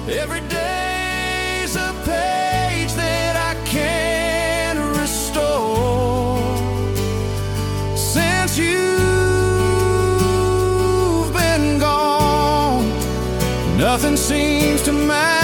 Every day's a page that I can't restore. Since you've been gone, nothing seems to matter.